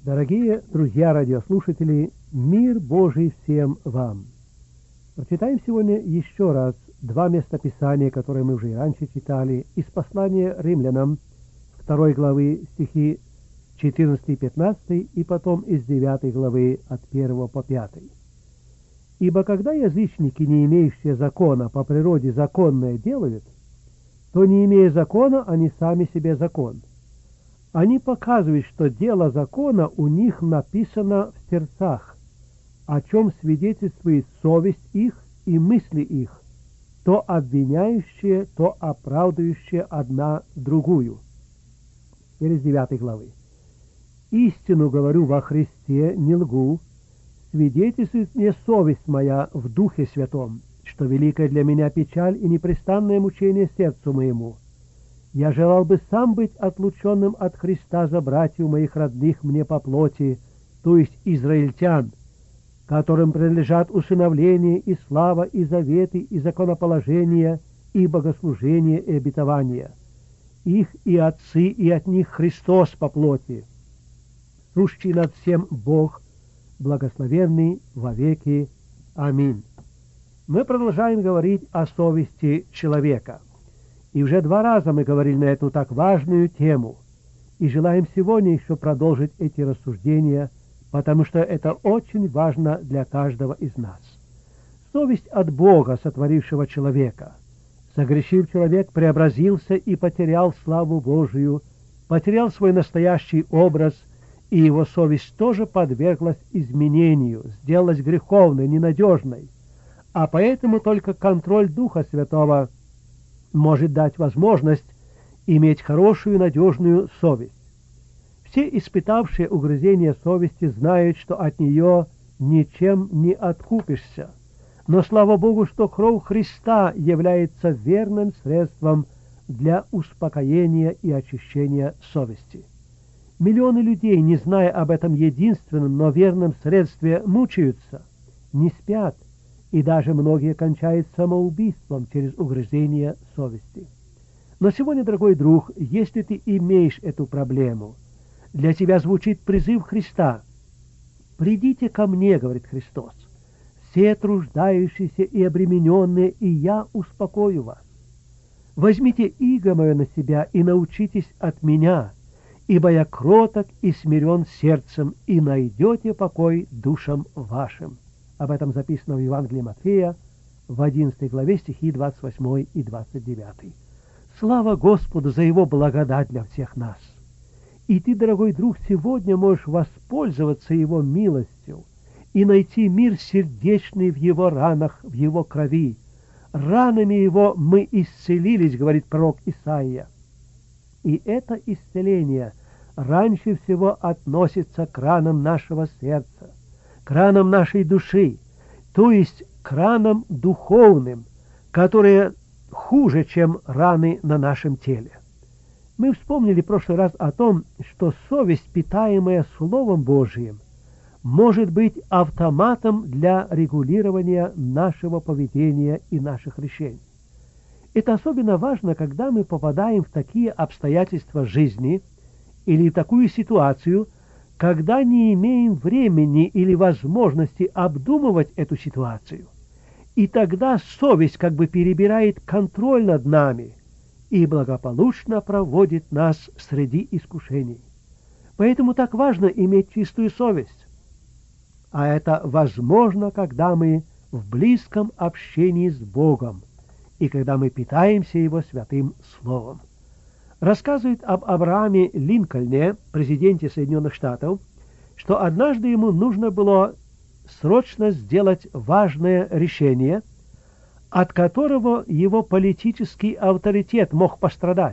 Дорогие друзья-радиослушатели, мир Божий всем вам! Прочитаем сегодня еще раз два местописания, которые мы уже и раньше читали, из послания римлянам 2 главы стихи 14 и 15, и потом из 9 главы от 1 по 5. «Ибо когда язычники, не имеющие закона, по природе законное делают, то, не имея закона, они сами себе закон. Они показывают, что дело закона у них написано в сердцах, о чем свидетельствует совесть их и мысли их, то обвиняющие, то оправдывающие одна другую». Из 9 главы. «Истину говорю во Христе, не лгу, свидетельствует мне совесть моя в Духе Святом, что великая для меня печаль и непрестанное мучение сердцу моему. Я желал бы сам быть отлученным от Христа за братьев моих родных мне по плоти, то есть израильтян, которым принадлежат усыновление и слава, и заветы, и законоположение, и богослужение, и обетование. Их и отцы, и от них Христос по плоти, сущий над всем Бог, благословенный вовеки. Аминь». Мы продолжаем говорить о совести человека. И уже 2 раза мы говорили на эту так важную тему. И желаем сегодня еще продолжить эти рассуждения, потому что это очень важно для каждого из нас. Совесть от Бога, сотворившего человека. Согрешив, человек преобразился и потерял славу Божию, потерял свой настоящий образ, и его совесть тоже подверглась изменению, сделалась греховной, ненадежной. А поэтому только контроль Духа Святого может дать возможность иметь хорошую, надежную совесть. Все испытавшие угрызения совести знают, что от нее ничем не откупишься. Но слава Богу, что кровь Христа является верным средством для успокоения и очищения совести. Миллионы людей, не зная об этом единственном, но верном средстве, мучаются, не спят, и даже многие кончают самоубийством через угрызение совести. Но сегодня, дорогой друг, если ты имеешь эту проблему, для тебя звучит призыв Христа. «Придите ко мне, — говорит Христос, — все труждающиеся и обремененные, и я успокою вас. Возьмите иго мое на себя и научитесь от меня, ибо я кроток и смирен сердцем, и найдете покой душам вашим». Об этом записано в Евангелии Матфея в 11 главе стихи 28 и 29. Слава Господу за Его благодать для всех нас! И ты, дорогой друг, сегодня можешь воспользоваться Его милостью и найти мир сердечный в Его ранах, в Его крови. Ранами Его мы исцелились, говорит пророк Исаия. И это исцеление раньше всего относится к ранам нашего сердца, к ранам нашей души, то есть к ранам духовным, которые хуже, чем раны на нашем теле. Мы вспомнили в прошлый раз о том, что совесть, питаемая Словом Божиим, может быть автоматом для регулирования нашего поведения и наших решений. Это особенно важно, когда мы попадаем в такие обстоятельства жизни или в такую ситуацию, когда не имеем времени или возможности обдумывать эту ситуацию. И тогда совесть как бы перебирает контроль над нами и благополучно проводит нас среди искушений. Поэтому так важно иметь чистую совесть. А это возможно, когда мы в близком общении с Богом и когда мы питаемся Его святым Словом. Рассказывает об Аврааме Линкольне, президенте Соединенных Штатов, что однажды ему нужно было срочно сделать важное решение, от которого его политический авторитет мог пострадать.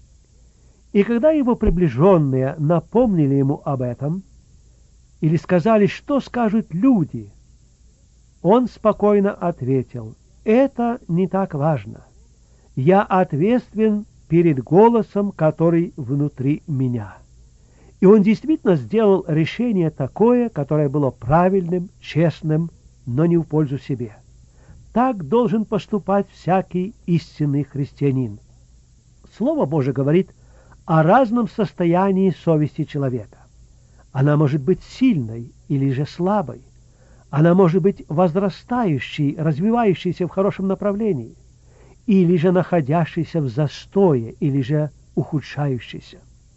И когда его приближенные напомнили ему об этом, или сказали, что скажут люди, он спокойно ответил: «Это не так важно. Я ответственен перед голосом, который внутри меня». И он действительно сделал решение такое, которое было правильным, честным, но не в пользу себе. Так должен поступать всякий истинный христианин. Слово Божие говорит о разном состоянии совести человека. Она может быть сильной или же слабой. Она может быть возрастающей, развивающейся в хорошем направлении, или же находящейся в застое, или же ухудшающейся.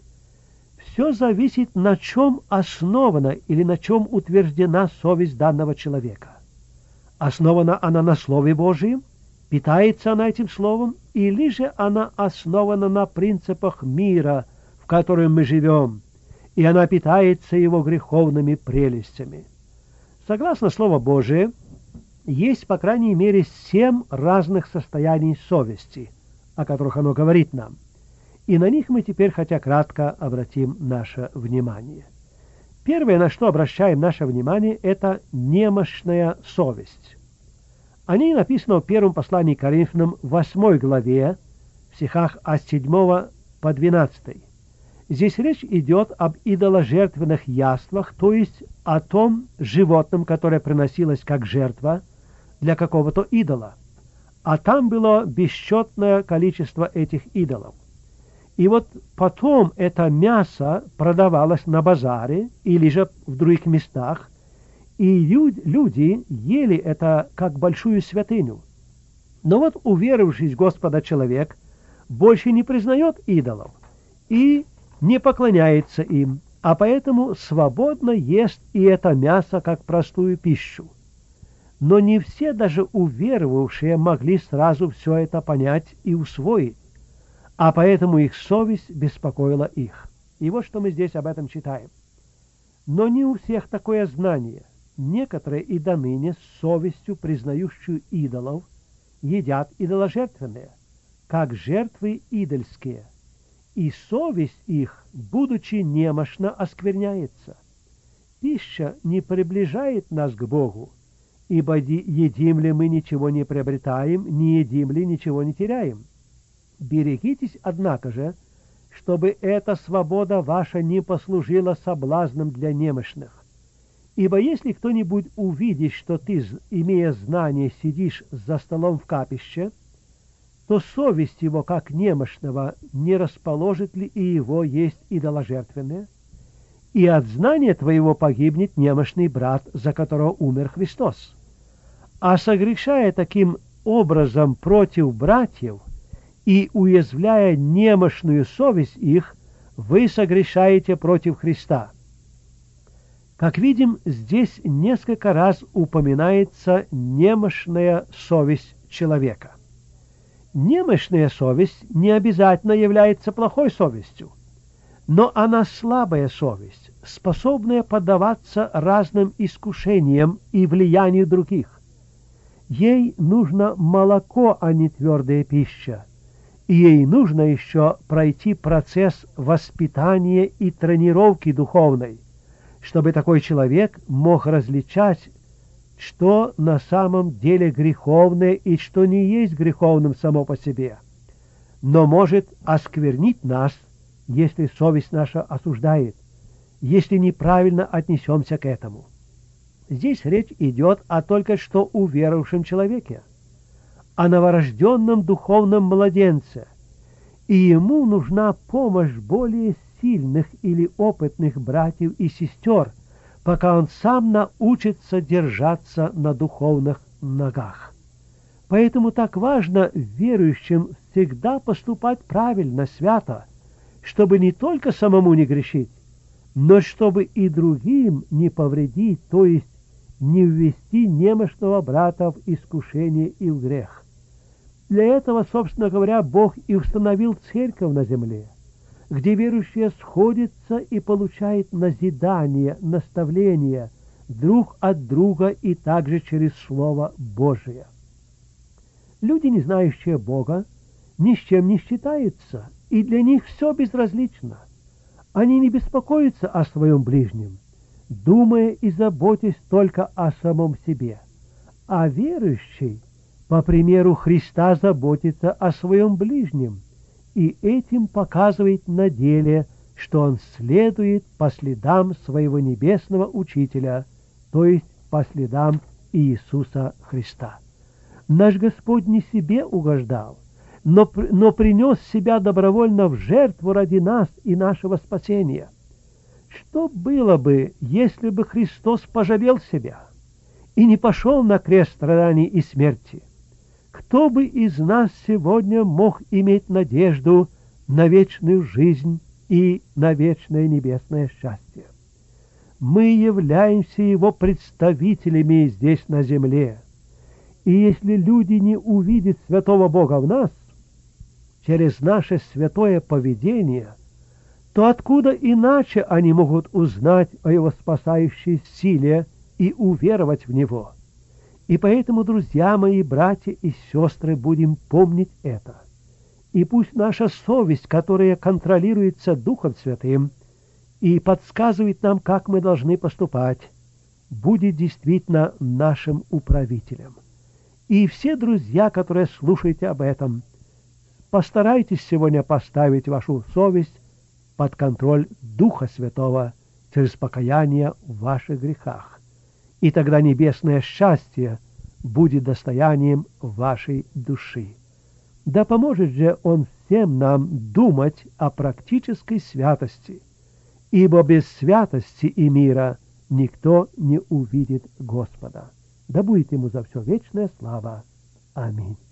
Все зависит, на чем основана или на чем утверждена совесть данного человека. Основана она на Слове Божьем, питается она этим Словом, или же она основана на принципах мира, в котором мы живем, и она питается его греховными прелестями. Согласно Слову Божию, есть, по крайней мере, 7 разных состояний совести, о которых оно говорит нам. И на них мы теперь, хотя кратко, обратим наше внимание. Первое, на что обращаем наше внимание, это немощная совесть. О ней написано в первом послании к Коринфянам, 8 главе, в стихах от 7 по 12. Здесь речь идет об идоложертвенных яствах, то есть о том животном, которое приносилось как жертва для какого-то идола. А там было бесчетное количество этих идолов. И вот потом это мясо продавалось на базаре или же в других местах, и люди ели это как большую святыню. Но вот уверовавший в Господа человек больше не признает идолов и не поклоняется им, а поэтому свободно ест и это мясо как простую пищу. Но не все даже уверовавшие могли сразу все это понять и усвоить, а поэтому их совесть беспокоила их. И вот что мы здесь об этом читаем. Но не у всех такое знание. Некоторые и до ныне с совестью, признающую идолов, едят идоложертвенные, как жертвы идольские, и совесть их, будучи немощна, оскверняется. Пища не приближает нас к Богу, ибо едим ли мы, ничего не приобретаем, не едим ли, ничего не теряем. Берегитесь, однако же, чтобы эта свобода ваша не послужила соблазном для немощных. Ибо если кто-нибудь увидит, что ты, имея знание, сидишь за столом в капище, то совесть его, как немощного, не расположит ли и его есть идоложертвенное? И от знания твоего погибнет немощный брат, за которого умер Христос. А согрешая таким образом против братьев и уязвляя немощную совесть их, вы согрешаете против Христа. Как видим, здесь несколько раз упоминается немощная совесть человека. Немощная совесть не обязательно является плохой совестью, но она слабая совесть, способная поддаваться разным искушениям и влиянию других. Ей нужно молоко, а не твердая пища, и ей нужно еще пройти процесс воспитания и тренировки духовной, чтобы такой человек мог различать, что на самом деле греховное и что не есть греховным само по себе, но может осквернить нас, если совесть наша осуждает, если неправильно отнесемся к этому. Здесь речь идет о только что уверовавшем человеке, о новорожденном духовном младенце, и ему нужна помощь более сильных или опытных братьев и сестер, пока он сам научится держаться на духовных ногах. Поэтому так важно верующим всегда поступать правильно, свято, чтобы не только самому не грешить, но чтобы и другим не повредить, то есть не ввести немощного брата в искушение и в грех. Для этого, собственно говоря, Бог и установил церковь на земле, где верующие сходятся и получают назидание, наставление друг от друга и также через Слово Божие. Люди, не знающие Бога, ни с чем не считаются, и для них все безразлично. Они не беспокоятся о своем ближнем, думая и заботясь только о самом себе. А верующий, по примеру Христа, заботится о своем ближнем, и этим показывает на деле, что он следует по следам своего небесного Учителя, то есть по следам Иисуса Христа. Наш Господь не себе угождал, но принес себя добровольно в жертву ради нас и нашего спасения, Что было бы, если бы Христос пожалел себя и не пошел на крест страданий и смерти? Кто бы из нас сегодня мог иметь надежду на вечную жизнь и на вечное небесное счастье? Мы являемся Его представителями здесь на земле. И если люди не увидят святого Бога в нас, через наше святое поведение, то откуда иначе они могут узнать о Его спасающей силе и уверовать в Него? И поэтому, друзья мои, братья и сестры, будем помнить это. И пусть наша совесть, которая контролируется Духом Святым и подсказывает нам, как мы должны поступать, будет действительно нашим управителем. И все друзья, которые слушаете об этом, постарайтесь сегодня поставить вашу совесть под контроль Духа Святого через покаяние в ваших грехах. И тогда небесное счастье будет достоянием вашей души. Да поможет же Он всем нам думать о практической святости, ибо без святости и мира никто не увидит Господа. Да будет Ему за все вечная слава. Аминь.